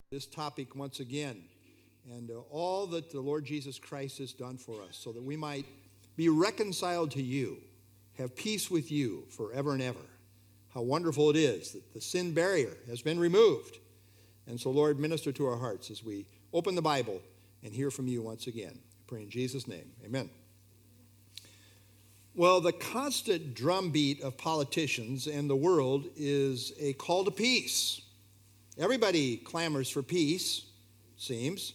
this topic once again and all that the Lord Jesus Christ has done for us so that we might be reconciled to you, have peace with you forever and ever. How wonderful it is that the sin barrier has been removed. And so, Lord, minister to our hearts as we open the Bible and hear from you once again. I pray in Jesus' name. Amen. Well, the constant drumbeat of politicians and the world is a call to peace. Everybody clamors for peace, it seems.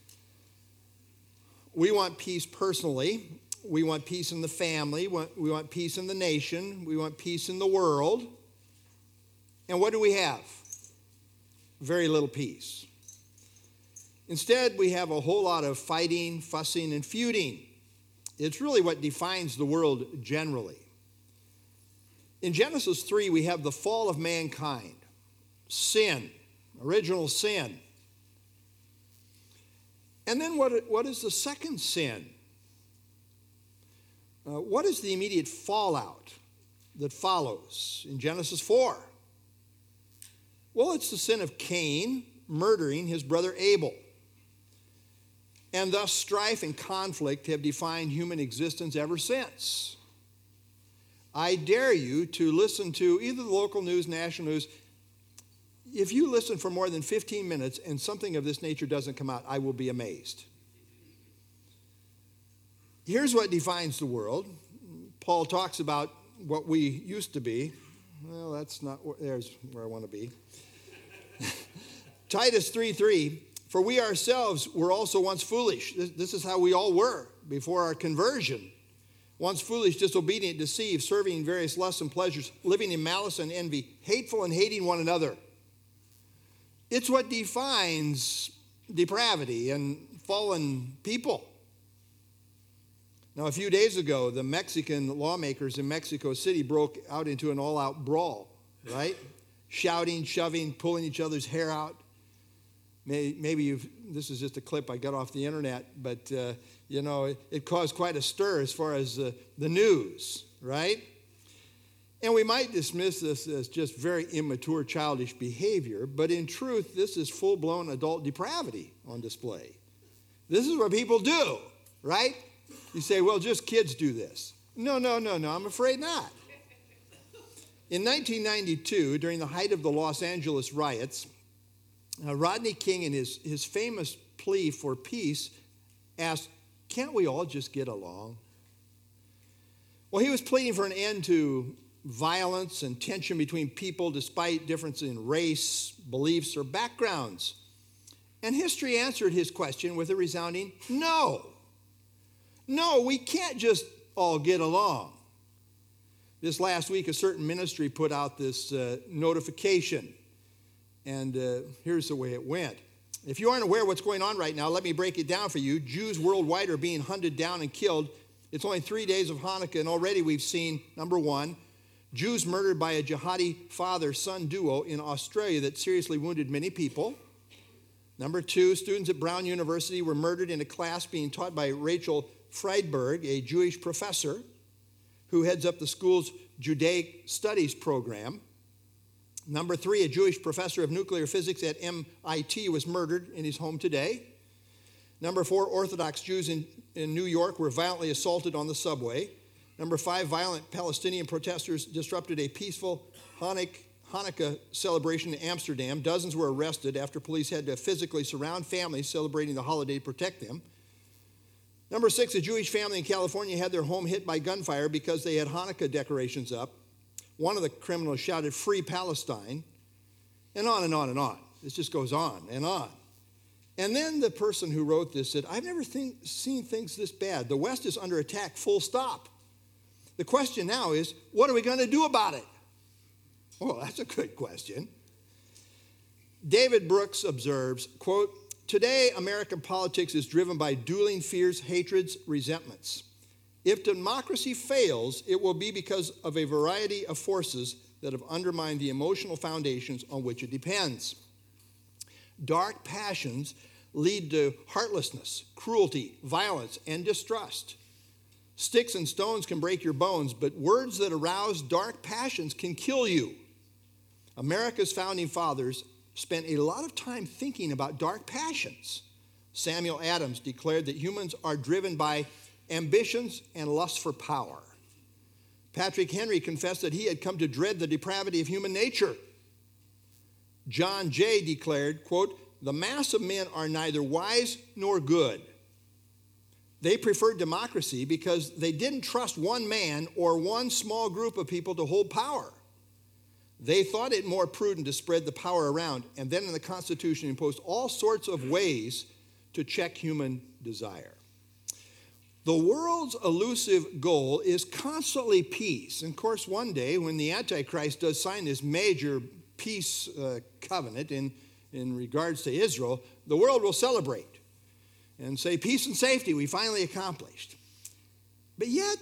We want peace personally. We want peace in the family. We want peace in the nation. We want peace in the world. And what do we have? Very little peace. Instead, we have a whole lot of fighting, fussing, and feuding. It's really what defines the world generally. In Genesis 3, we have the fall of mankind, sin, original sin. And then what is the second sin? What is the immediate fallout that follows in Genesis 4? Well, it's the sin of Cain murdering his brother Abel. And thus strife and conflict have defined human existence ever since. I dare you to listen to either the local news, national news. If you listen for more than 15 minutes and something of this nature doesn't come out, I will be amazed. Here's what defines the world. Paul talks about what we used to be. Well, there's where I want to be. Titus 3:3, for we ourselves were also once foolish. This is how we all were before our conversion. Once foolish, disobedient, deceived, serving various lusts and pleasures, living in malice and envy, hateful and hating one another. It's what defines depravity and fallen people. Now, a few days ago, the Mexican lawmakers in Mexico City broke out into an all-out brawl, right? Shouting, shoving, pulling each other's hair out. Maybe this is just a clip I got off the internet, but, it caused quite a stir as far as the news, right? And we might dismiss this as just very immature, childish behavior, but in truth, this is full-blown adult depravity on display. This is what people do, right? You say, well, just kids do this. No, I'm afraid not. In 1992, during the height of the Los Angeles riots, Rodney King, in his famous plea for peace, asked, can't we all just get along? Well, he was pleading for an end to violence and tension between people despite difference in race, beliefs, or backgrounds. And history answered his question with a resounding no. No, we can't just all get along. This last week, a certain ministry put out this notification. And here's the way it went. If you aren't aware of what's going on right now, let me break it down for you. Jews worldwide are being hunted down and killed. It's only 3 days of Hanukkah, and already we've seen, number one, Jews murdered by a jihadi father-son duo in Australia that seriously wounded many people. Number two, students at Brown University were murdered in a class being taught by Rachel Friedberg, a Jewish professor who heads up the school's Judaic Studies program. Number three, a Jewish professor of nuclear physics at MIT was murdered in his home today. Number four, Orthodox Jews in New York were violently assaulted on the subway. Number five, violent Palestinian protesters disrupted a peaceful Hanukkah celebration in Amsterdam. Dozens were arrested after police had to physically surround families celebrating the holiday to protect them. Number six, a Jewish family in California had their home hit by gunfire because they had Hanukkah decorations up. One of the criminals shouted, "Free Palestine," and on and on and on. This just goes on and on. And then the person who wrote this said, I've never seen things this bad. The West is under attack, full stop. The question now is, what are we going to do about it? Well, that's a good question. David Brooks observes, quote, today American politics is driven by dueling fears, hatreds, resentments. If democracy fails, it will be because of a variety of forces that have undermined the emotional foundations on which it depends. Dark passions lead to heartlessness, cruelty, violence, and distrust. Sticks and stones can break your bones, but words that arouse dark passions can kill you. America's founding fathers spent a lot of time thinking about dark passions. Samuel Adams declared that humans are driven by ambitions and lust for power. Patrick Henry confessed that he had come to dread the depravity of human nature. John Jay declared, quote, "The mass of men are neither wise nor good. They preferred democracy because they didn't trust one man or one small group of people to hold power. They thought it more prudent to spread the power around, and then in the Constitution imposed all sorts of ways to check human desire." The world's elusive goal is constantly peace. And of course, one day when the Antichrist does sign this major peace covenant in regards to Israel, the world will celebrate and say, peace and safety, we finally accomplished. But yet,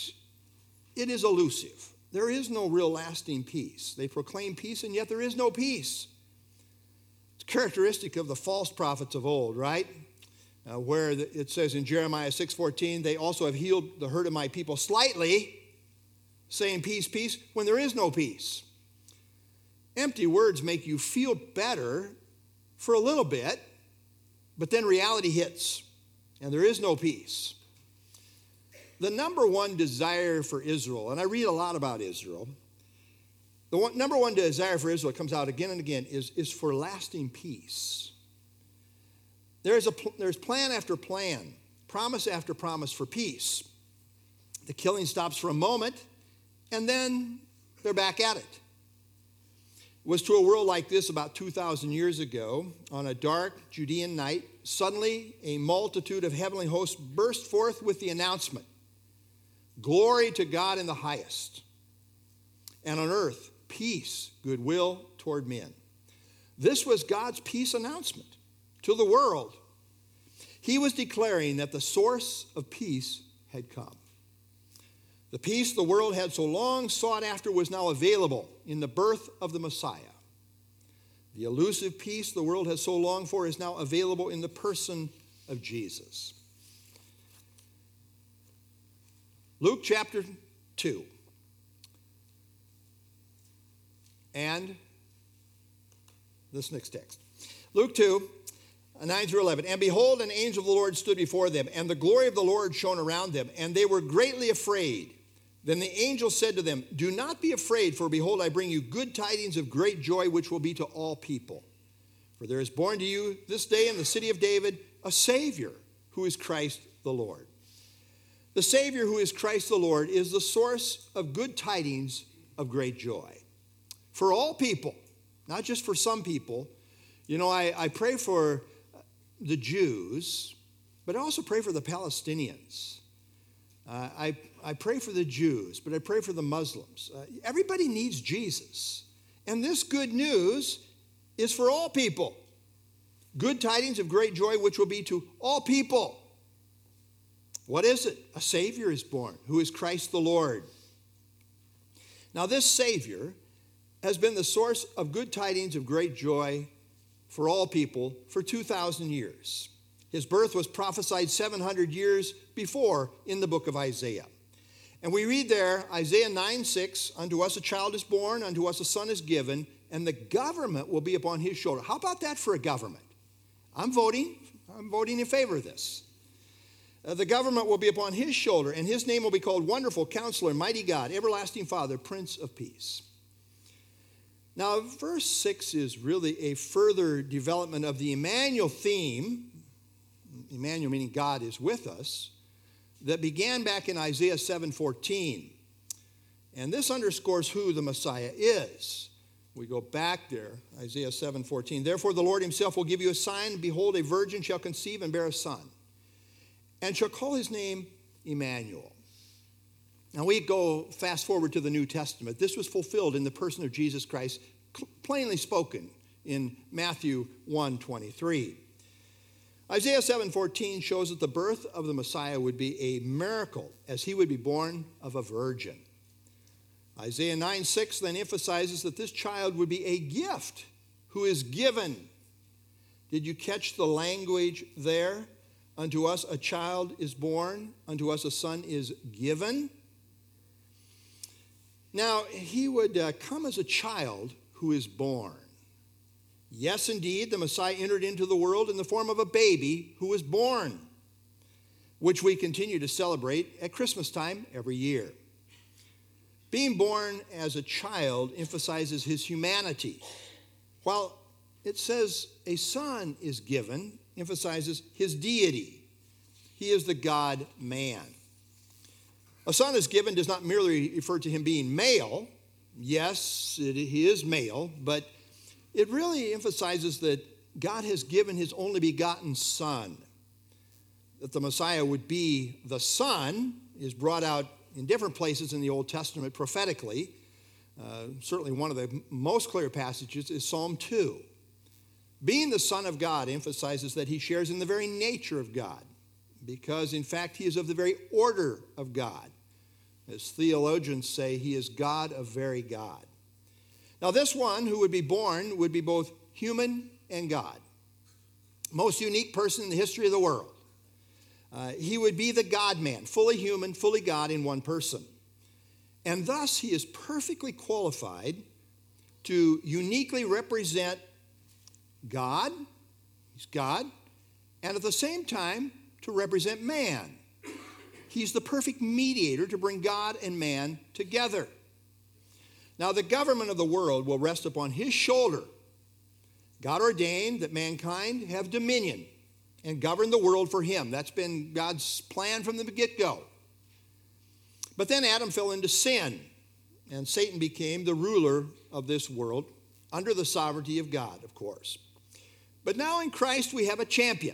it is elusive. There is no real lasting peace. They proclaim peace, and yet there is no peace. It's characteristic of the false prophets of old, right? Where it says in Jeremiah 6:14, they also have healed the hurt of my people slightly, saying peace, peace, when there is no peace. Empty words make you feel better for a little bit, but then reality hits, and there is no peace. The number one desire for Israel, and I read a lot about Israel, number one desire for Israel comes out again and again is for lasting peace. There's plan after plan, promise after promise for peace. The killing stops for a moment, and then they're back at it. It was to a world like this about 2,000 years ago, on a dark Judean night, suddenly a multitude of heavenly hosts burst forth with the announcement, "Glory to God in the highest, and on earth peace, goodwill toward men." This was God's peace announcement to the world. He was declaring that the source of peace had come. The peace the world had so long sought after was now available in the birth of the Messiah. The elusive peace the world has so longed for is now available in the person of Jesus. Luke chapter 2. And this next text. Luke 2, 9 through 11. "And behold, an angel of the Lord stood before them, and the glory of the Lord shone around them, and they were greatly afraid. Then the angel said to them, 'Do not be afraid, for behold, I bring you good tidings of great joy, which will be to all people. For there is born to you this day in the city of David a Savior, who is Christ the Lord.'" The Savior, who is Christ the Lord, is the source of good tidings of great joy. For all people, not just for some people. You know, I pray for the Jews, but I also pray for the Palestinians. I pray for the Jews, but I pray for the Muslims. Everybody needs Jesus. And this good news is for all people. Good tidings of great joy, which will be to all people. What is it? A Savior is born, who is Christ the Lord. Now, this Savior has been the source of good tidings of great joy for all people for 2,000 years. His birth was prophesied 700 years before in the book of Isaiah. And we read there, Isaiah 9:6, "Unto us a child is born, unto us a son is given, and the government will be upon his shoulder." How about that for a government? I'm voting in favor of this. The government will be upon his shoulder, and his name will be called Wonderful Counselor, Mighty God, Everlasting Father, Prince of Peace. Now, verse 6 is really a further development of the Emmanuel theme, Emmanuel meaning God is with us, that began back in Isaiah 7:14. And this underscores who the Messiah is. We go back there, Isaiah 7:14. "Therefore the Lord himself will give you a sign. Behold, a virgin shall conceive and bear a son, and shall call his name Emmanuel." Now we go fast forward to the New Testament. This was fulfilled in the person of Jesus Christ, plainly spoken in Matthew 1:23. Isaiah 7:14 shows that the birth of the Messiah would be a miracle, as he would be born of a virgin. Isaiah 9:6 then emphasizes that this child would be a gift who is given. Did you catch the language there? Unto us a child is born, unto us a son is given. Now, he would come as a child who is born. Yes, indeed, the Messiah entered into the world in the form of a baby who was born, which we continue to celebrate at Christmas time every year. Being born as a child emphasizes his humanity, while it says a son is given, emphasizes his deity. He is the God-man. A son is given does not merely refer to him being male. Yes, he is male, but it really emphasizes that God has given his only begotten Son. That the Messiah would be the Son is brought out in different places in the Old Testament prophetically. Certainly one of the most clear passages is Psalm 2. Being the Son of God emphasizes that he shares in the very nature of God, because in fact he is of the very order of God. As theologians say, he is God of very God. Now this one who would be born would be both human and God. Most unique person in the history of the world. He would be the God-man, fully human, fully God in one person. And thus he is perfectly qualified to uniquely represent God, he's God, and at the same time to represent man. He's the perfect mediator to bring God and man together. Now, the government of the world will rest upon his shoulder. God ordained that mankind have dominion and govern the world for him. That's been God's plan from the get-go. But then Adam fell into sin, and Satan became the ruler of this world under the sovereignty of God, of course. But now in Christ we have a champion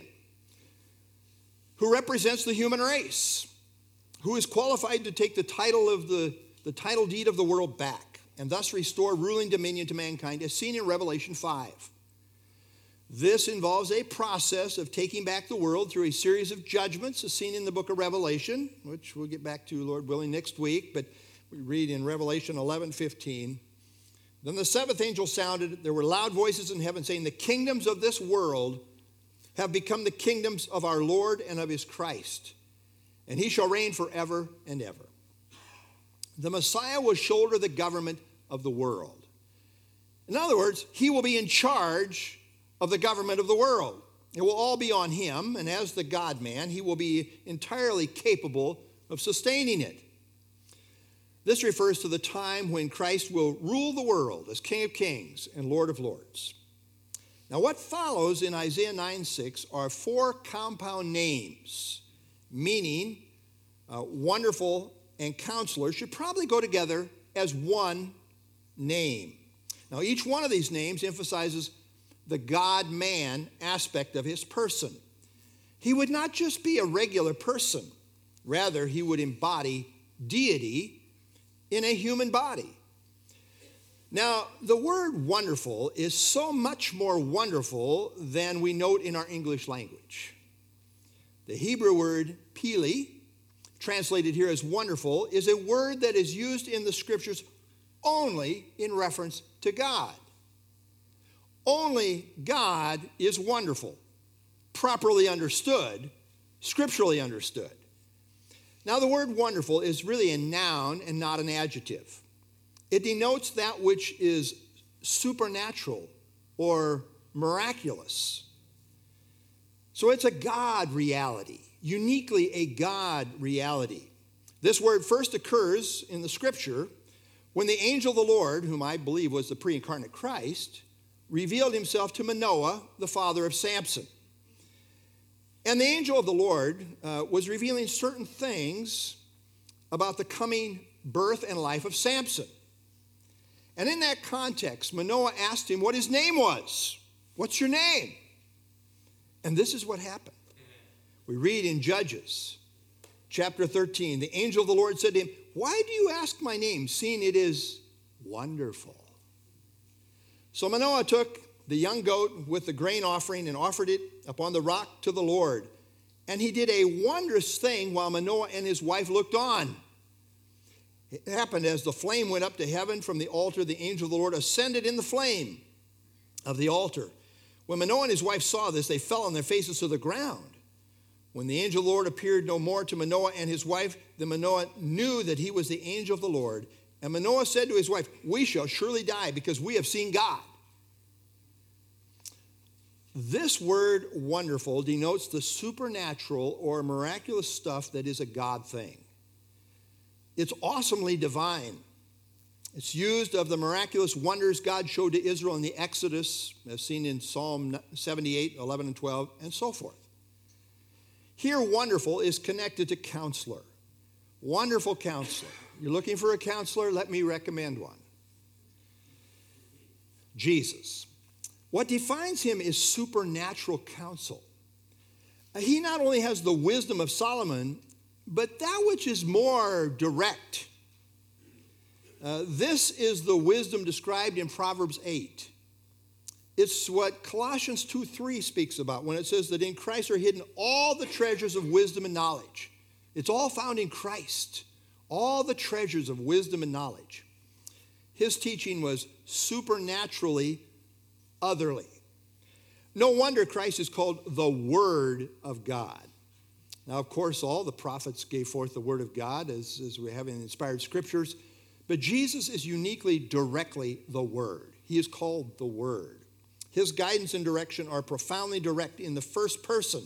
who represents the human race, who is qualified to take the title of the title deed of the world back, and thus restore ruling dominion to mankind, as seen in Revelation 5. This involves a process of taking back the world through a series of judgments, as seen in the book of Revelation, which we'll get back to, Lord willing, next week, but we read in Revelation 11:15. Then the seventh angel sounded. There were loud voices in heaven saying, the kingdoms of this world have become the kingdoms of our Lord and of his Christ, and he shall reign forever and ever. The Messiah will shoulder the government of the world. In other words, he will be in charge of the government of the world. It will all be on him, and as the God-man, he will be entirely capable of sustaining it. This refers to the time when Christ will rule the world as King of Kings and Lord of Lords. Now, what follows in Isaiah 9:6 are four compound names, meaning wonderful and counselor should probably go together as one name. Now, each one of these names emphasizes the God-man aspect of his person. He would not just be a regular person. Rather, he would embody deity in a human body. Now, the word wonderful is so much more wonderful than we note in our English language. The Hebrew word pili, translated here as wonderful, is a word that is used in the scriptures only in reference to God. Only God is wonderful, properly understood, scripturally understood. Now, the word wonderful is really a noun and not an adjective. It denotes that which is supernatural or miraculous. So it's a God reality, uniquely a God reality. This word first occurs in the scripture when the angel of the Lord, whom I believe was the pre-incarnate Christ, revealed himself to Manoah, the father of Samson. And the angel of the Lord was revealing certain things about the coming birth and life of Samson. And in that context, Manoah asked him what his name was. What's your name? And this is what happened. We read in Judges chapter 13, the angel of the Lord said to him, why do you ask my name, seeing it is wonderful? So Manoah took the young goat with the grain offering and offered it upon the rock to the Lord. And he did a wondrous thing while Manoah and his wife looked on. It happened as the flame went up to heaven from the altar, the angel of the Lord ascended in the flame of the altar. When Manoah and his wife saw this, they fell on their faces to the ground. When the angel of the Lord appeared no more to Manoah and his wife, then Manoah knew that he was the angel of the Lord. And Manoah said to his wife, we shall surely die because we have seen God. This word wonderful denotes the supernatural or miraculous stuff that is a God thing. It's awesomely divine. It's used of the miraculous wonders God showed to Israel in the Exodus, as seen in Psalm 78, 11, and 12, and so forth. Here, wonderful is connected to counselor. Wonderful counselor. You're looking for a counselor? Let me recommend one. Jesus. What defines him is supernatural counsel. He not only has the wisdom of Solomon, but that which is more direct. This is the wisdom described in Proverbs 8. It's what Colossians 2:3 speaks about when it says that in Christ are hidden all the treasures of wisdom and knowledge. It's all found in Christ, all the treasures of wisdom and knowledge. His teaching was supernaturally otherly. No wonder Christ is called the Word of God. Now, of course, all the prophets gave forth the Word of God as we have in inspired scriptures, but Jesus is uniquely, directly the Word. He is called the Word. His guidance and direction are profoundly direct in the first person.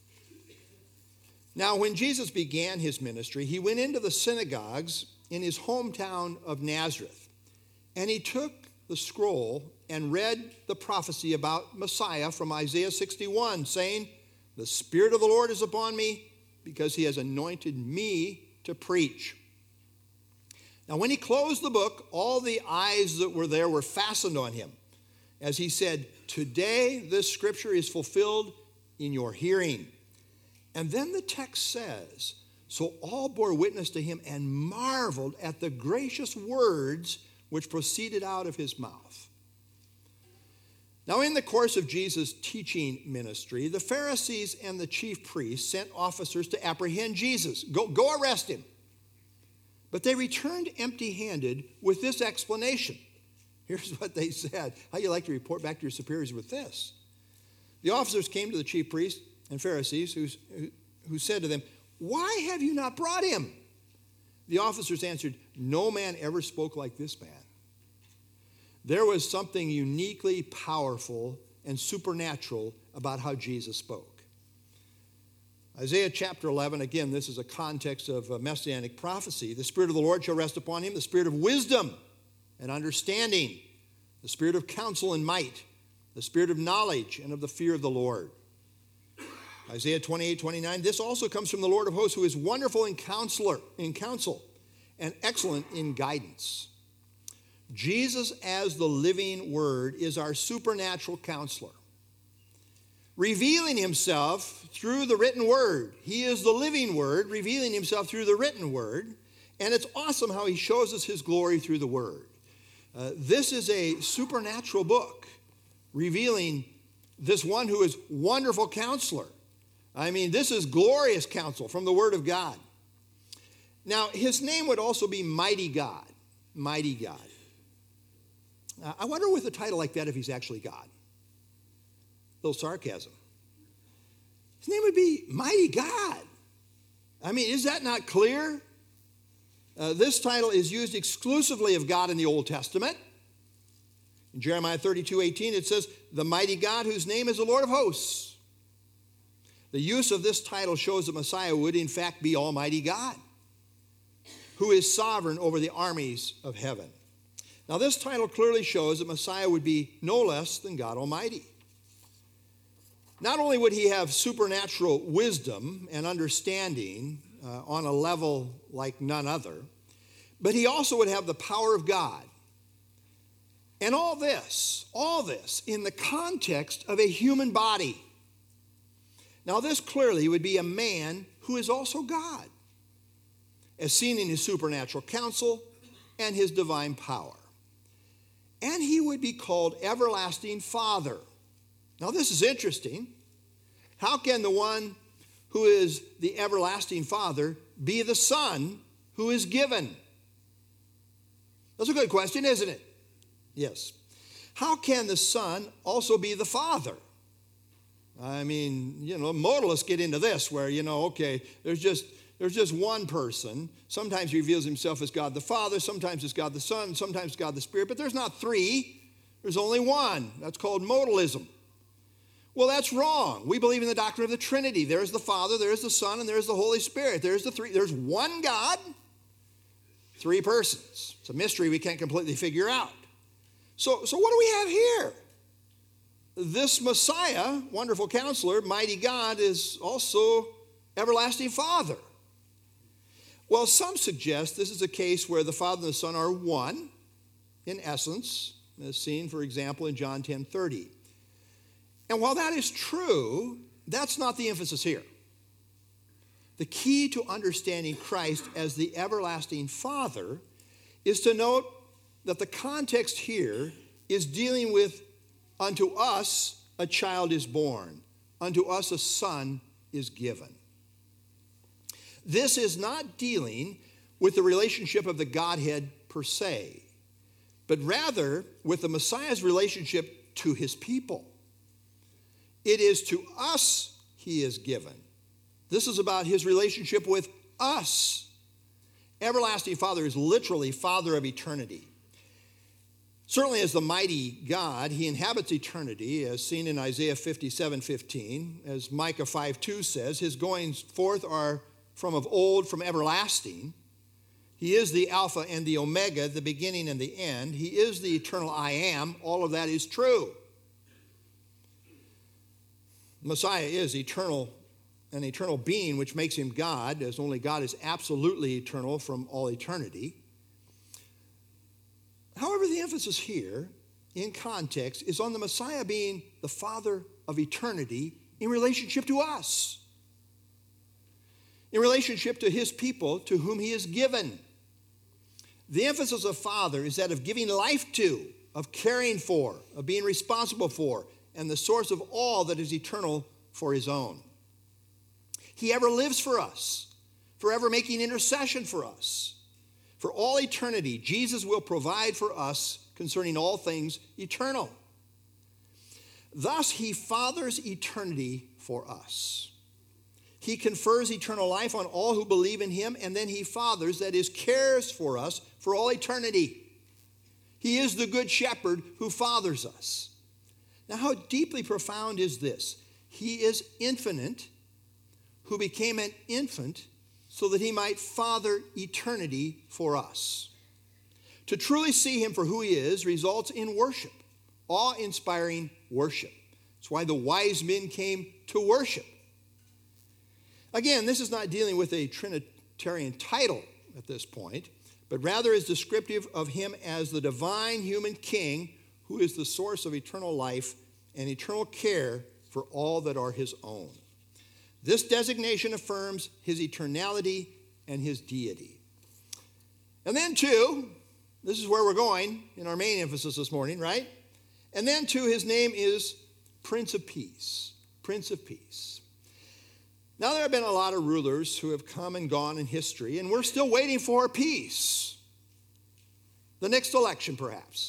Now, when Jesus began his ministry, he went into the synagogues in his hometown of Nazareth, and he took the scroll and read the prophecy about Messiah from Isaiah 61, saying, "The Spirit of the Lord is upon me, because he has anointed me to preach." Now, when he closed the book, all the eyes that were there were fastened on him, as he said, "Today this scripture is fulfilled in your hearing." And then the text says, "So all bore witness to him and marveled at the gracious words which proceeded out of his mouth." Now, in the course of Jesus' teaching ministry, the Pharisees and the chief priests sent officers to apprehend Jesus. Go arrest him. But they returned empty-handed with this explanation. Here's what they said. How you like to report back to your superiors with this? The officers came to the chief priests and Pharisees who said to them, "Why have you not brought him?" The officers answered, "No man ever spoke like this man." There was something uniquely powerful and supernatural about how Jesus spoke. Isaiah chapter 11, again, this is a context of a messianic prophecy. "The Spirit of the Lord shall rest upon him, the Spirit of wisdom and understanding, the Spirit of counsel and might, the Spirit of knowledge and of the fear of the Lord." Isaiah 28:29, "This also comes from the Lord of hosts, who is wonderful in counsel and excellent in guidance." Jesus, as the living Word, is our supernatural counselor, revealing himself through the written Word. He is the living Word, revealing himself through the written Word, and it's awesome how he shows us his glory through the Word. This is a supernatural book revealing this one who is wonderful counselor. I mean, this is glorious counsel from the Word of God. Now, his name would also be Mighty God. Mighty God. I wonder with a title like that if he's actually God. A little sarcasm. His name would be Mighty God. I mean, is that not clear? This title is used exclusively of God in the Old Testament. In Jeremiah 32:18, it says, "The mighty God whose name is the Lord of hosts." The use of this title shows that Messiah would in fact be Almighty God, who is sovereign over the armies of heaven. Now, this title clearly shows that Messiah would be no less than God Almighty. Not only would he have supernatural wisdom and understanding on a level like none other, but he also would have the power of God. And all this in the context of a human body. Now, this clearly would be a man who is also God, as seen in his supernatural counsel and his divine power. And he would be called Everlasting Father. Now, this is interesting. How can the one who is the Everlasting Father be the Son who is given? That's a good question, isn't it? Yes. How can the Son also be the Father? I mean, modalists get into this where, there's just one person. Sometimes he reveals himself as God the Father, sometimes as God the Son, sometimes God the Spirit, but there's not three. There's only one. That's called modalism. Well, that's wrong. We believe in the doctrine of the Trinity. There's the Father, there's the Son, and there's the Holy Spirit. There's one God, three persons. It's a mystery we can't completely figure out. So what do we have here? This Messiah, wonderful counselor, mighty God, is also everlasting Father. Well, some suggest this is a case where the Father and the Son are one in essence, as seen, for example, in John 10:30. And while that is true, that's not the emphasis here. The key to understanding Christ as the everlasting Father is to note that the context here is dealing with unto us a child is born, unto us a son is given. This is not dealing with the relationship of the Godhead per se, but rather with the Messiah's relationship to his people. It is to us he is given. This is about his relationship with us. Everlasting Father is literally Father of eternity. Certainly as the mighty God, he inhabits eternity, as seen in Isaiah 57:15. As Micah 5:2 says, his goings forth are from of old, from everlasting. He is the Alpha and the Omega, the beginning and the end. He is the eternal I am. All of that is true. Messiah is eternal, an eternal being, which makes him God, as only God is absolutely eternal from all eternity. However, the emphasis here, in context, is on the Messiah being the Father of eternity in relationship to us, in relationship to his people to whom he is given. The emphasis of Father is that of giving life to, of caring for, of being responsible for, and the source of all that is eternal for his own. He ever lives for us, forever making intercession for us. For all eternity, Jesus will provide for us concerning all things eternal. Thus, he fathers eternity for us. He confers eternal life on all who believe in him, and then he fathers, that is, cares for us for all eternity. He is the good shepherd who fathers us. Now, how deeply profound is this? He is infinite, who became an infant so that he might father eternity for us. To truly see him for who he is results in worship, awe-inspiring worship. That's why the wise men came to worship. Again, this is not dealing with a Trinitarian title at this point, but rather is descriptive of him as the divine human king who is the source of eternal life and eternal care for all that are his own. This designation affirms his eternality and his deity. And then two, this is where we're going in our main emphasis this morning, right? And then two, his name is Prince of Peace. Prince of Peace. Now, there have been a lot of rulers who have come and gone in history, and we're still waiting for peace. The next election, perhaps.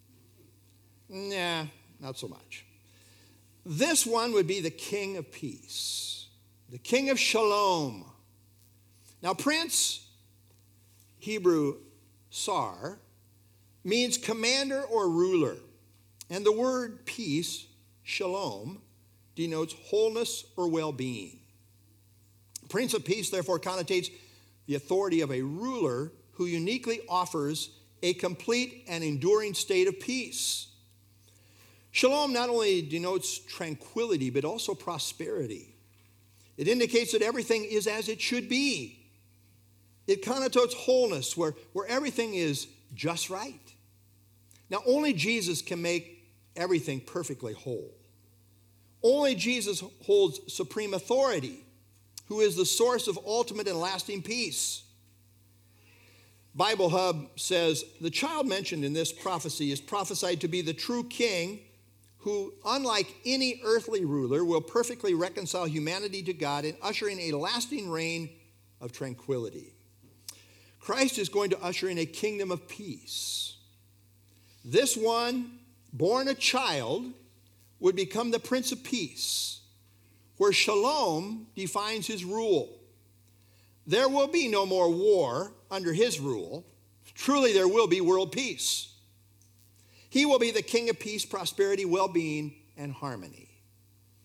Nah, not so much. This one would be the King of Peace, the King of Shalom. Now, Prince, Hebrew Sar, means commander or ruler. And the word peace, shalom, denotes wholeness or well-being. Prince of Peace, therefore, connotates the authority of a ruler who uniquely offers a complete and enduring state of peace. Shalom not only denotes tranquility, but also prosperity. It indicates that everything is as it should be. It connotates wholeness, where everything is just right. Now, only Jesus can make everything perfectly whole. Only Jesus holds supreme authority, who is the source of ultimate and lasting peace. Bible Hub says, the child mentioned in this prophecy is prophesied to be the true king who, unlike any earthly ruler, will perfectly reconcile humanity to God and usher in a lasting reign of tranquility. Christ is going to usher in a kingdom of peace. This one, born a child, would become the Prince of Peace, where shalom defines his rule. There will be no more war under his rule. Truly, there will be world peace. He will be the King of peace, prosperity, well-being, and harmony.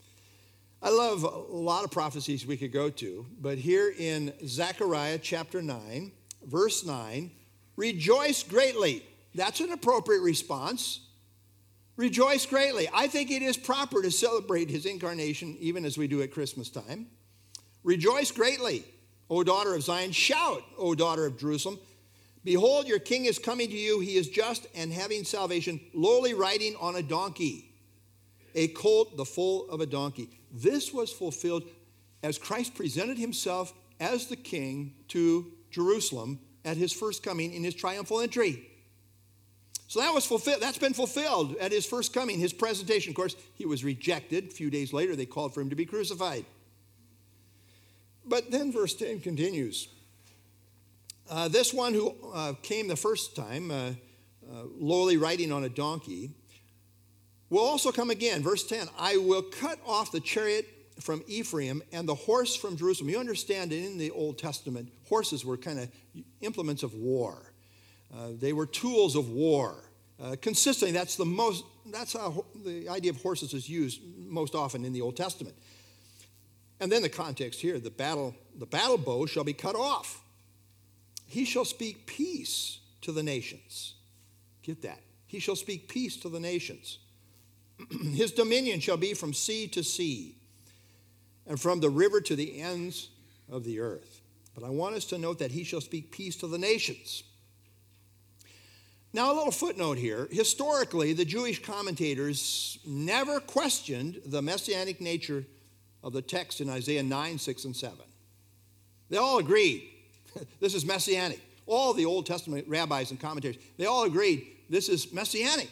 I love a lot of prophecies we could go to, but here in Zechariah chapter 9, verse 9, rejoice greatly. That's an appropriate response. Rejoice greatly. I think it is proper to celebrate his incarnation even as we do at Christmas time. Rejoice greatly, O daughter of Zion. Shout, O daughter of Jerusalem. Behold, your king is coming to you. He is just and having salvation, lowly riding on a donkey, a colt, the foal of a donkey. This was fulfilled as Christ presented himself as the king to Jerusalem at his first coming in his triumphal entry. So that was fulfilled. That's been fulfilled at his first coming, his presentation. Of course, he was rejected. A few days later, they called for him to be crucified. But then verse 10 continues. This one who came the first time, lowly riding on a donkey, will also come again. Verse 10, I will cut off the chariot from Ephraim and the horse from Jerusalem. You understand that in the Old Testament, horses were kind of implements of war. They were tools of war. Consistently, that's how the idea of horses is used most often in the Old Testament. And then the context here, the battle bow shall be cut off. He shall speak peace to the nations. Get that. He shall speak peace to the nations. His dominion shall be from sea to sea and from the river to the ends of the earth. But I want us to note that he shall speak peace to the nations. Now, a little footnote here. Historically, the Jewish commentators never questioned the messianic nature of the text in Isaiah 9, 6, and 7. They all agreed this is messianic. All the Old Testament rabbis and commentators, they all agreed this is messianic.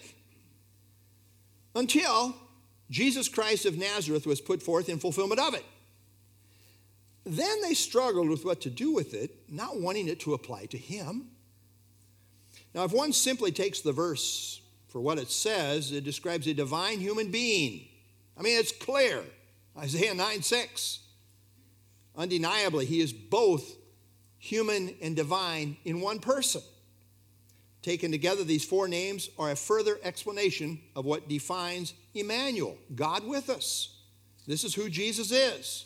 Until Jesus Christ of Nazareth was put forth in fulfillment of it. Then they struggled with what to do with it, not wanting it to apply to him. Now, if one simply takes the verse for what it says, it describes a divine human being. I mean, it's clear. Isaiah 9:6. Undeniably, he is both human and divine in one person. Taken together, these four names are a further explanation of what defines Emmanuel, God with us. This is who Jesus is.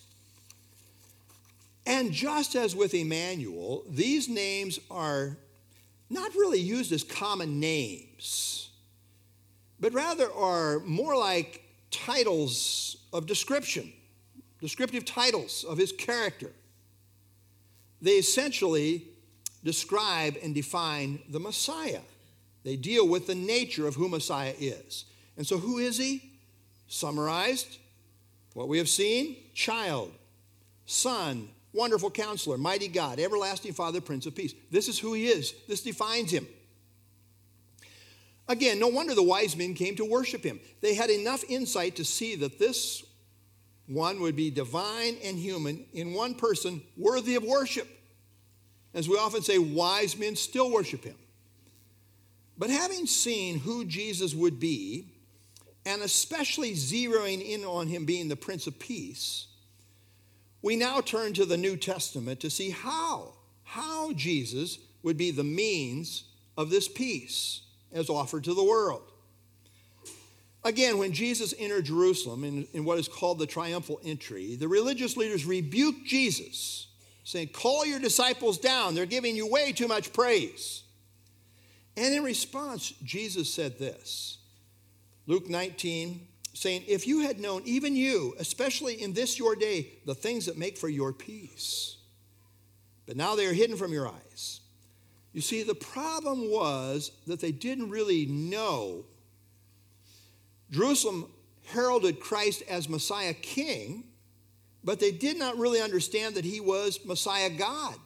And just as with Emmanuel, these names are not really used as common names, but rather are more like titles of description, descriptive titles of his character. They essentially describe and define the Messiah. They deal with the nature of who Messiah is. And so who is he? Summarized, what we have seen: child, son, wonderful counselor, mighty God, everlasting Father, Prince of Peace. This is who he is. This defines him. Again, no wonder the wise men came to worship him. They had enough insight to see that this one would be divine and human in one person, worthy of worship. As we often say, wise men still worship him. But having seen who Jesus would be, and especially zeroing in on him being the Prince of Peace, we now turn to the New Testament to see how Jesus would be the means of this peace as offered to the world. Again, when Jesus entered Jerusalem in what is called the triumphal entry, the religious leaders rebuked Jesus, saying, call your disciples down. They're giving you way too much praise. And in response, Jesus said this, Luke 19, saying, if you had known, even you, especially in this your day, the things that make for your peace, but now they are hidden from your eyes. You see, the problem was that they didn't really know. Jerusalem heralded Christ as Messiah King, but they did not really understand that he was Messiah God.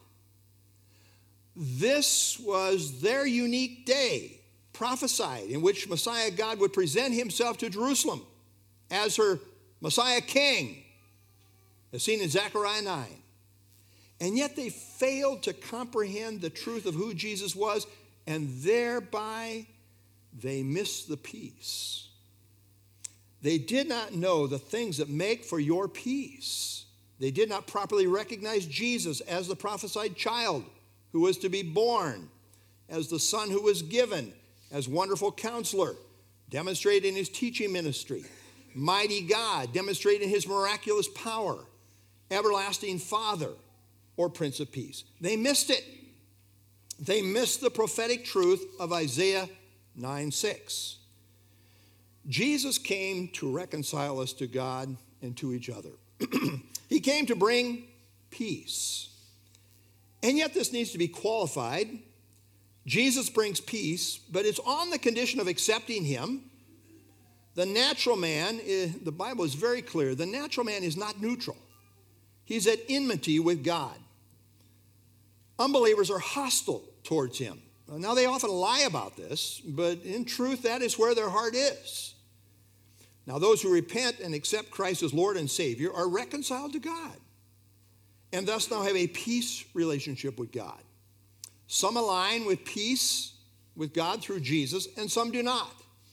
This was their unique day, prophesied, in which Messiah God would present himself to Jerusalem as her Messiah King, as seen in Zechariah 9. And yet they failed to comprehend the truth of who Jesus was, and thereby they missed the peace. They did not know the things that make for your peace. They did not properly recognize Jesus as the prophesied child who was to be born, as the son who was given, as wonderful counselor, demonstrated in his teaching ministry, mighty God, demonstrating his miraculous power, everlasting Father, or Prince of Peace. They missed it. They missed the prophetic truth of Isaiah 9:6. Jesus came to reconcile us to God and to each other. He came to bring peace. And yet this needs to be qualified. Jesus brings peace, but it's on the condition of accepting him. The natural man, the Bible is very clear, the natural man is not neutral. He's at enmity with God. Unbelievers are hostile towards him. Now, they often lie about this, but in truth, that is where their heart is. Now, those who repent and accept Christ as Lord and Savior are reconciled to God, and thus now have a peace relationship with God. Some align with peace with God through Jesus, and some do not.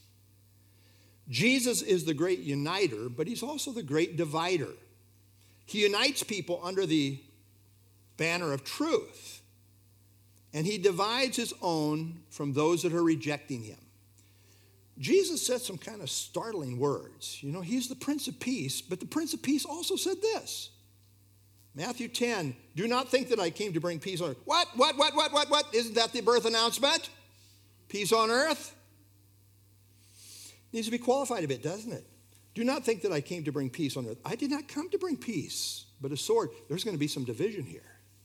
Jesus is the great uniter, but he's also the great divider. He unites people under the banner of truth, and he divides his own from those that are rejecting him. Jesus said some kind of startling words. You know, he's the Prince of Peace, but the Prince of Peace also said this. Matthew 10, do not think that I came to bring peace on earth. What? Isn't that the birth announcement? Peace on earth? Needs to be qualified a bit, doesn't it? Do not think that I came to bring peace on earth. I did not come to bring peace, but a sword. There's going to be some division here.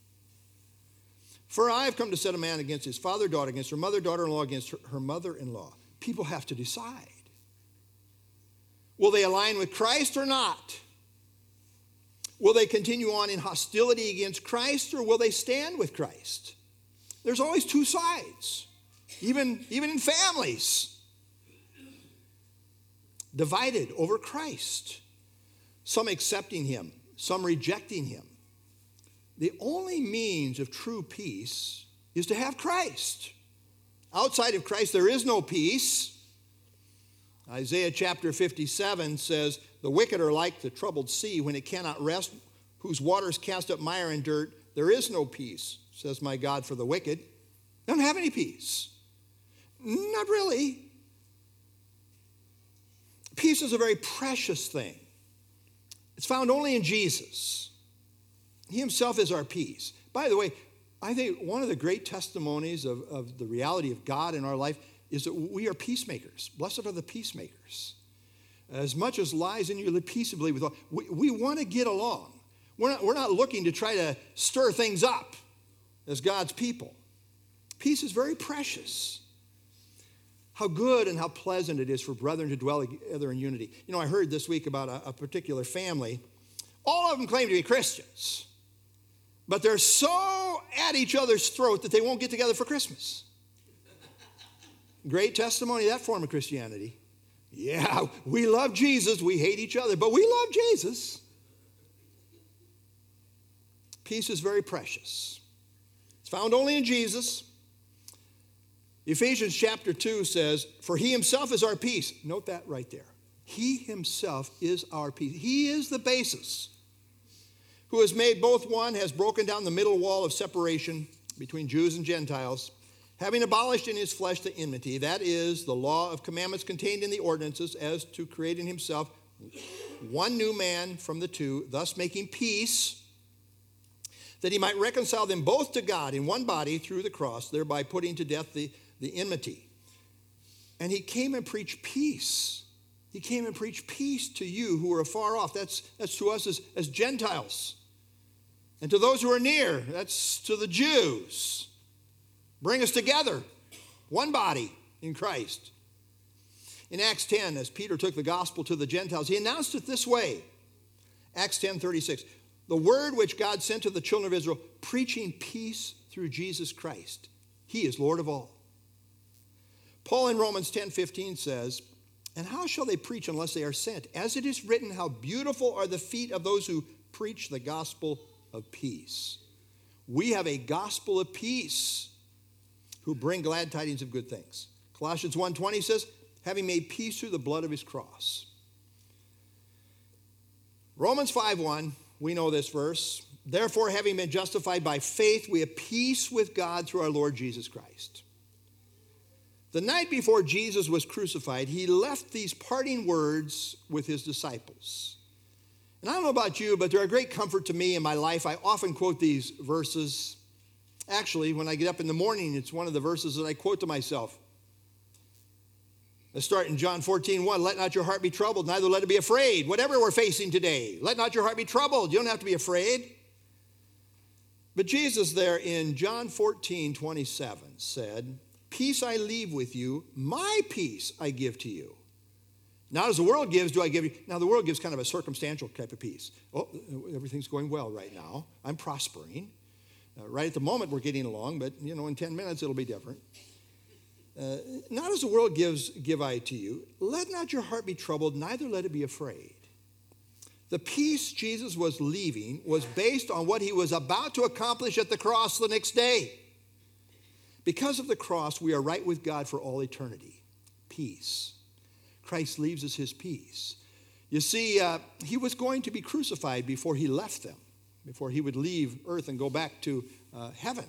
For I have come to set a man against his father, daughter, against her mother, daughter-in-law, against her mother-in-law. People have to decide. Will they align with Christ or not? Will they continue on in hostility against Christ, or will they stand with Christ? There's always two sides, even in families. Divided over Christ. Some accepting him, some rejecting him. The only means of true peace is to have Christ. Outside of Christ, there is no peace. Isaiah chapter 57 says, the wicked are like the troubled sea when it cannot rest, whose waters cast up mire and dirt. There is no peace, says my God, for the wicked. They don't have any peace. Not really. Peace is a very precious thing. It's found only in Jesus. He himself is our peace. By the way, I think one of the great testimonies of the reality of God in our life is that we are peacemakers. Blessed are the peacemakers. As much as lies in you, live peaceably with all. We want to get along. We're not looking to try to stir things up as God's people. Peace is very precious. How good and how pleasant it is for brethren to dwell together in unity. You know, I heard this week about a particular family. All of them claim to be Christians, but they're so at each other's throat that they won't get together for Christmas. Great testimony, that form of Christianity. Yeah, we love Jesus, we hate each other, but we love Jesus. Peace is very precious. It's found only in Jesus. Ephesians chapter 2 says, for he himself is our peace. Note that right there. He himself is our peace. He is the basis. Who has made both one, has broken down the middle wall of separation between Jews and Gentiles, having abolished in his flesh the enmity, that is, the law of commandments contained in the ordinances, as to create in himself one new man from the two, thus making peace, that he might reconcile them both to God in one body through the cross, thereby putting to death the enmity. And he came and preached peace. He came and preached peace to you who are afar off. That's to us as Gentiles. And to those who are near, that's to the Jews. Bring us together, one body in Christ. In Acts 10, as Peter took the gospel to the Gentiles, he announced it this way. Acts 10:36. The word which God sent to the children of Israel, preaching peace through Jesus Christ. He is Lord of all. Paul in Romans 10:15 says, and how shall they preach unless they are sent? As it is written, how beautiful are the feet of those who preach the gospel of peace. We have a gospel of peace who bring glad tidings of good things. Colossians 1:20 says, having made peace through the blood of his cross. Romans 5:1, we know this verse. Therefore, having been justified by faith, we have peace with God through our Lord Jesus Christ. The night before Jesus was crucified, he left these parting words with his disciples. And I don't know about you, but they're a great comfort to me in my life. I often quote these verses. Actually, when I get up in the morning, it's one of the verses that I quote to myself. Let's start in John 14:1. Let not your heart be troubled, neither let it be afraid. Whatever we're facing today, let not your heart be troubled. You don't have to be afraid. But Jesus there in John 14:27 said, peace I leave with you, my peace I give to you. Not as the world gives, do I give you. Now, the world gives kind of a circumstantial type of peace. Oh, everything's going well right now. I'm prospering. Right at the moment, we're getting along, but, in 10 minutes, it'll be different. Not as the world gives, give I to you. Let not your heart be troubled, neither let it be afraid. The peace Jesus was leaving was based on what he was about to accomplish at the cross the next day. Because of the cross, we are right with God for all eternity. Peace. Christ leaves us his peace. You see, he was going to be crucified before he left them, before he would leave earth and go back to heaven.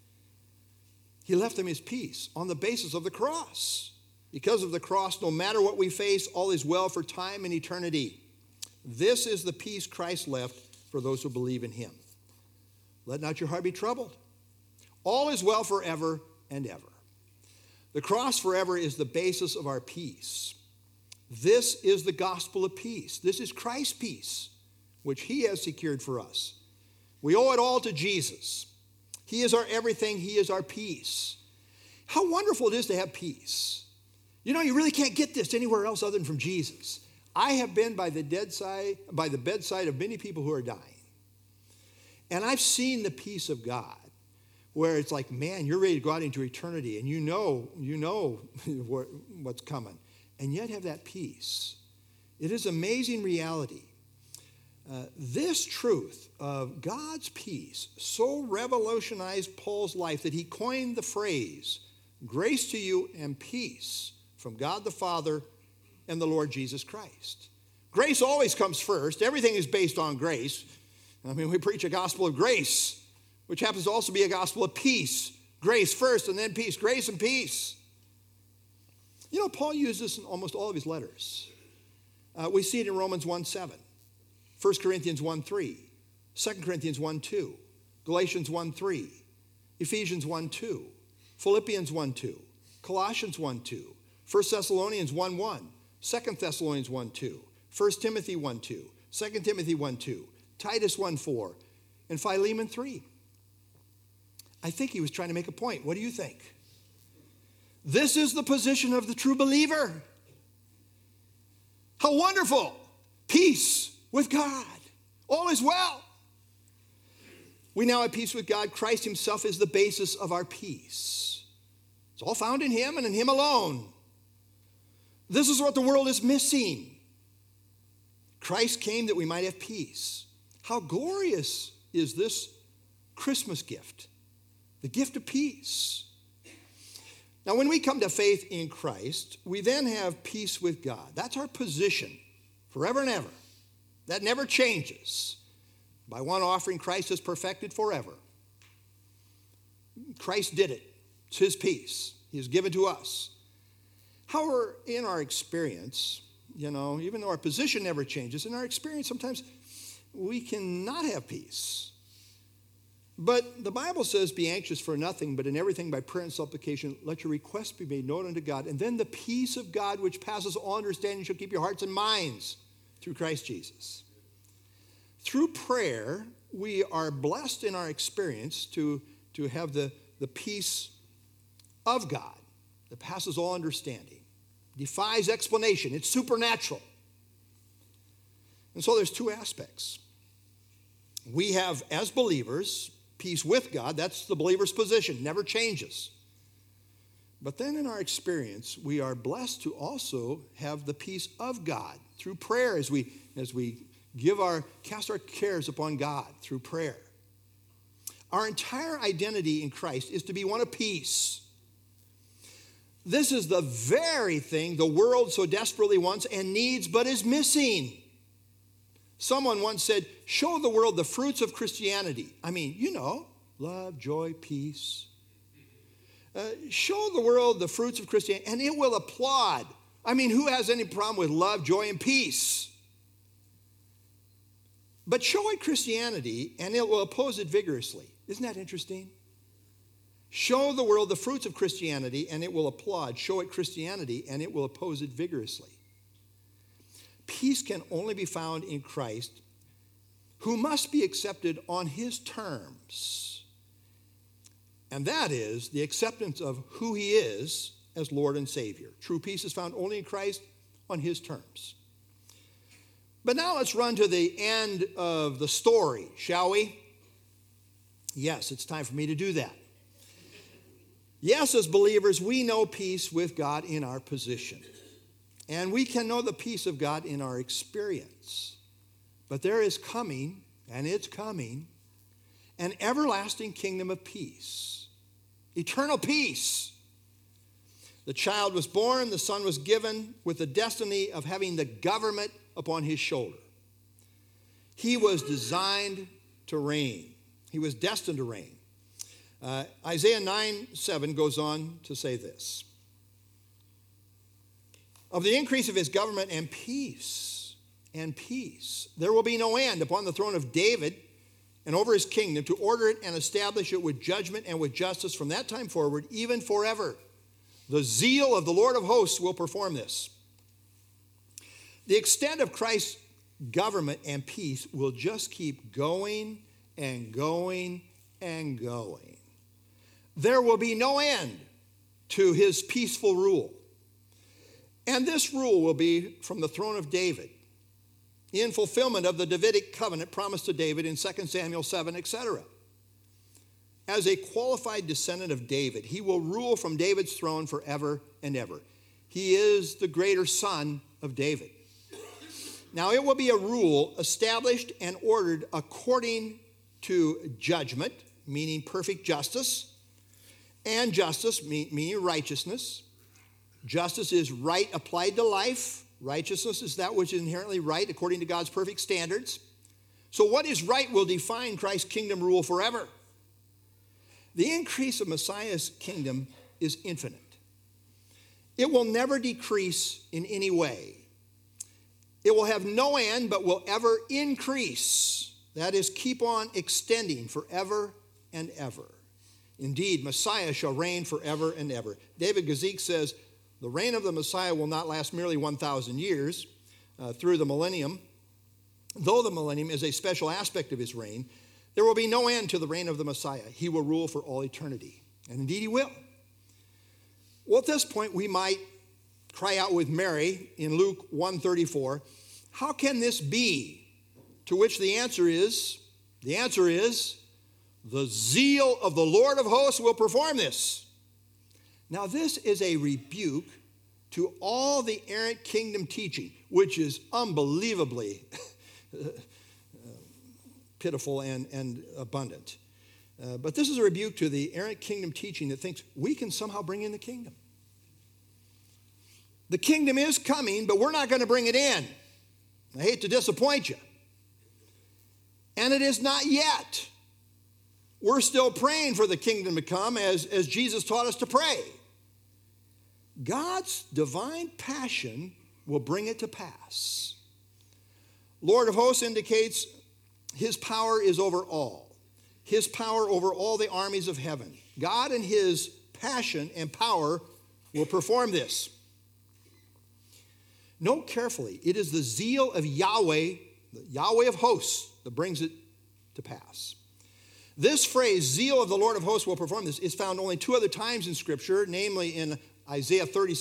He left them his peace on the basis of the cross. Because of the cross, no matter what we face, all is well for time and eternity. This is the peace Christ left for those who believe in him. Let not your heart be troubled. All is well forever and ever. The cross forever is the basis of our peace. This is the gospel of peace. This is Christ's peace, which he has secured for us. We owe it all to Jesus. He is our everything. He is our peace. How wonderful it is to have peace. You really can't get this anywhere else other than from Jesus. I have been by the bedside of many people who are dying. And I've seen the peace of God, where it's like, man, you're ready to go out into eternity, and you know what's coming, and yet have that peace. It is amazing reality. This truth of God's peace so revolutionized Paul's life that he coined the phrase, grace to you and peace from God the Father and the Lord Jesus Christ. Grace always comes first. Everything is based on grace. We preach a gospel of grace, which happens to also be a gospel of peace. Grace first and then peace. Grace and peace. Paul used this in almost all of his letters. We see it in Romans 1:7, 1 Corinthians 1:3, 2 Corinthians 1:2, Galatians 1:3, Ephesians 1:2, Philippians 1:2, Colossians 1:2, 1 Thessalonians 1:1, 2 Thessalonians 1:2, 1 Timothy 1:2, 2 Timothy 1:2, Titus 1:4, and Philemon 3. I think he was trying to make a point. What do you think? This is the position of the true believer. How wonderful. Peace with God. All is well. We now have peace with God. Christ himself is the basis of our peace. It's all found in him and in him alone. This is what the world is missing. Christ came that we might have peace. How glorious is this Christmas gift, the gift of peace. Now, when we come to faith in Christ, we then have peace with God. That's our position forever and ever. That never changes. By one offering, Christ is perfected forever. Christ did it. It's his peace. He has given to us. However, in our experience, even though our position never changes, in our experience, sometimes we cannot have peace. But the Bible says, be anxious for nothing, but in everything by prayer and supplication, let your requests be made known unto God. And then the peace of God, which passes all understanding, shall keep your hearts and minds through Christ Jesus. Through prayer, we are blessed in our experience to have the peace of God that passes all understanding, defies explanation. It's supernatural. And so there's two aspects. We have, as believers, peace with God. That's the believer's position, never changes. But then in our experience, we are blessed to also have the peace of God through prayer as we cast our cares upon God through prayer. Our entire identity in Christ is to be one of peace. This is the very thing the world so desperately wants and needs, but is missing. Someone once said, show the world the fruits of Christianity. Love, joy, peace. Show the world the fruits of Christianity, and it will applaud. I mean, who has any problem with love, joy, and peace? But show it Christianity, and it will oppose it vigorously. Isn't that interesting? Show the world the fruits of Christianity, and it will applaud. Show it Christianity, and it will oppose it vigorously. Peace can only be found in Christ, who must be accepted on his terms. And that is the acceptance of who he is as Lord and Savior. True peace is found only in Christ on his terms. But now let's run to the end of the story, shall we? Yes, it's time for me to do that. Yes, as believers, we know peace with God in our position. And we can know the peace of God in our experience. But there is coming, and it's coming, an everlasting kingdom of peace. Eternal peace. The child was born, the son was given with the destiny of having the government upon his shoulder. He was designed to reign. He was destined to reign. Isaiah 9:7 goes on to say this. Of the increase of his government and peace, there will be no end upon the throne of David and over his kingdom, to order it and establish it with judgment and with justice from that time forward, even forever. The zeal of the Lord of hosts will perform this. The extent of Christ's government and peace will just keep going and going and going. There will be no end to his peaceful rule. And this rule will be from the throne of David, in fulfillment of the Davidic covenant promised to David in 2 Samuel 7, etc. As a qualified descendant of David, he will rule from David's throne forever and ever. He is the greater son of David. Now, it will be a rule established and ordered according to judgment, meaning perfect justice, and justice, meaning righteousness. Justice is right applied to life. Righteousness is that which is inherently right according to God's perfect standards. So what is right will define Christ's kingdom rule forever. The increase of Messiah's kingdom is infinite. It will never decrease in any way. It will have no end, but will ever increase. That is, keep on extending forever and ever. Indeed, Messiah shall reign forever and ever. David Guzik says, the reign of the Messiah will not last merely 1,000 years through the millennium. Though the millennium is a special aspect of his reign, there will be no end to the reign of the Messiah. He will rule for all eternity. And indeed he will. Well, at this point, we might cry out with Mary in Luke 1:34, how can this be? To which the answer is, the zeal of the Lord of hosts will perform this. Now, this is a rebuke to all the errant kingdom teaching, which is unbelievably pitiful and abundant. But this is a rebuke to the errant kingdom teaching that thinks we can somehow bring in the kingdom. The kingdom is coming, but we're not going to bring it in. I hate to disappoint you. And it is not yet. We're still praying for the kingdom to come as Jesus taught us to pray. God's divine passion will bring it to pass. Lord of hosts indicates his power is over all. His power over all the armies of heaven. God and his passion and power will perform this. Note carefully, it is the zeal of Yahweh, the Yahweh of hosts, that brings it to pass. This phrase, zeal of the Lord of hosts will perform this, is found only two other times in Scripture, namely in Isaiah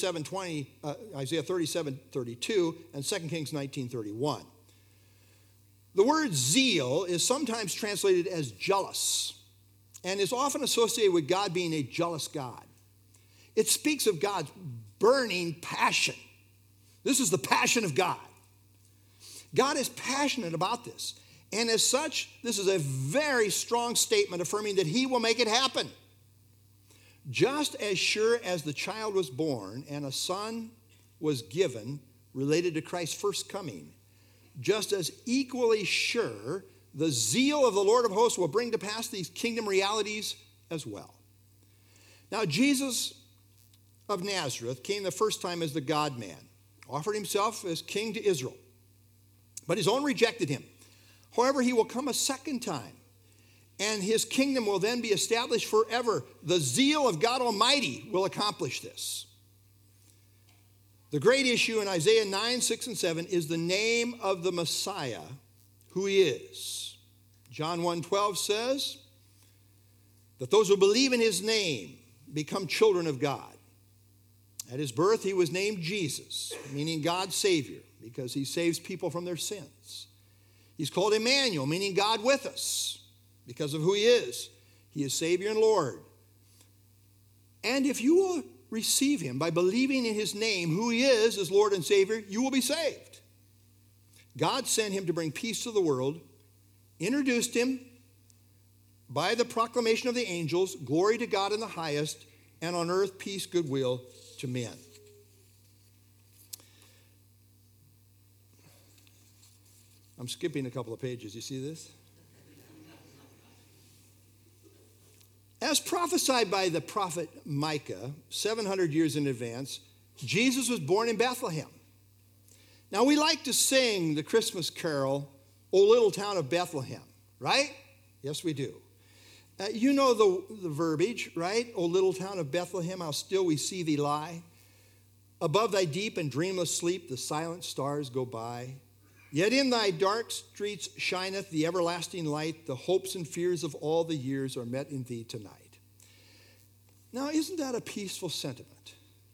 37:32, and 2 Kings 19:31. The word zeal is sometimes translated as jealous and is often associated with God being a jealous God. It speaks of God's burning passion. This is the passion of God. God is passionate about this. And as such, this is a very strong statement affirming that he will make it happen. Just as sure as the child was born and a son was given related to Christ's first coming, just as equally sure the zeal of the Lord of hosts will bring to pass these kingdom realities as well. Now, Jesus of Nazareth came the first time as the God-man, offered himself as king to Israel. But his own rejected him. However, he will come a second time, and his kingdom will then be established forever. The zeal of God Almighty will accomplish this. The great issue in Isaiah 9, 6, and 7 is the name of the Messiah, who he is. John 1:12 says that those who believe in his name become children of God. At his birth, he was named Jesus, meaning God's Savior, because he saves people from their sins. He's called Emmanuel, meaning God with us, because of who he is. He is Savior and Lord. And if you will receive him by believing in his name, who he is as Lord and Savior, you will be saved. God sent him to bring peace to the world, introduced him by the proclamation of the angels, glory to God in the highest, and on earth peace, goodwill to men. I'm skipping a couple of pages. You see this? As prophesied by the prophet Micah 700 years in advance, Jesus was born in Bethlehem. Now, we like to sing the Christmas carol, O Little Town of Bethlehem, right? Yes, we do. You know the verbiage, right? O little town of Bethlehem, how still we see thee lie. Above thy deep and dreamless sleep, the silent stars go by. Yet in thy dark streets shineth the everlasting light. The hopes and fears of all the years are met in thee tonight. Now, isn't that a peaceful sentiment?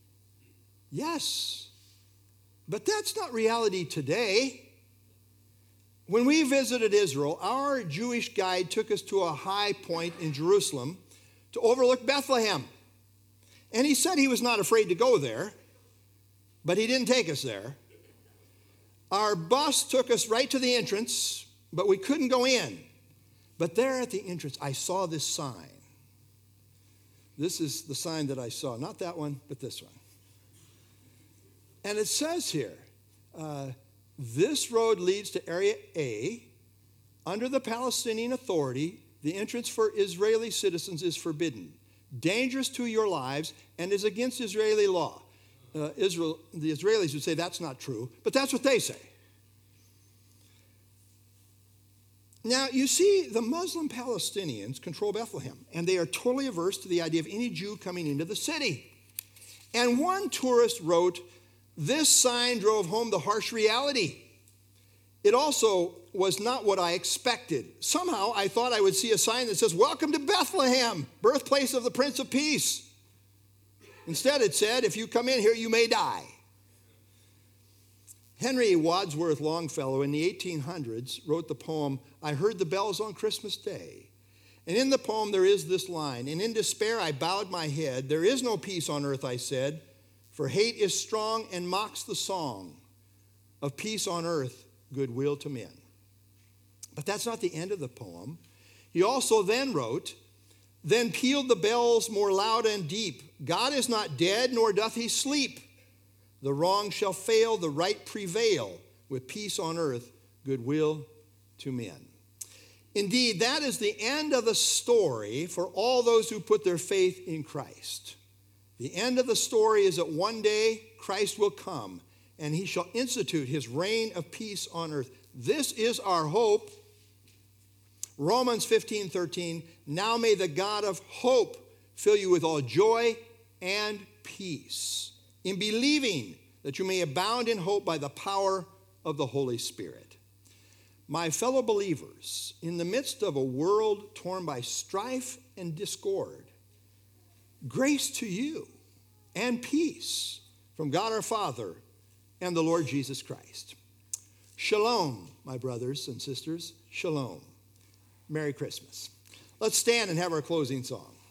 Yes. But that's not reality today. When we visited Israel, our Jewish guide took us to a high point in Jerusalem to overlook Bethlehem. And he said he was not afraid to go there, but he didn't take us there. Our bus took us right to the entrance, but we couldn't go in. But there at the entrance, I saw this sign. This is the sign that I saw. Not that one, but this one. And it says here, this road leads to Area A. Under the Palestinian Authority, the entrance for Israeli citizens is forbidden, dangerous to your lives, and is against Israeli law. The Israelis would say that's not true, but that's what they say. Now, you see, the Muslim Palestinians control Bethlehem, and they are totally averse to the idea of any Jew coming into the city. And one tourist wrote, this sign drove home the harsh reality. It also was not what I expected. Somehow, I thought I would see a sign that says, welcome to Bethlehem, birthplace of the Prince of Peace. Instead, it said, if you come in here, you may die. Henry Wadsworth Longfellow in the 1800s wrote the poem, I Heard the Bells on Christmas Day. And in the poem, there is this line, and in despair I bowed my head. There is no peace on earth, I said, for hate is strong and mocks the song of peace on earth, goodwill to men. But that's not the end of the poem. He also then wrote, then pealed the bells more loud and deep. God is not dead, nor doth he sleep. The wrong shall fail, the right prevail, with peace on earth, goodwill to men. Indeed, that is the end of the story for all those who put their faith in Christ. The end of the story is that one day Christ will come, and he shall institute his reign of peace on earth. This is our hope. Romans 15:13, now may the God of hope fill you with all joy and peace in believing that you may abound in hope by the power of the Holy Spirit. My fellow believers, in the midst of a world torn by strife and discord, grace to you and peace from God our Father and the Lord Jesus Christ. Shalom, my brothers and sisters. Shalom. Merry Christmas. Let's stand and have our closing song.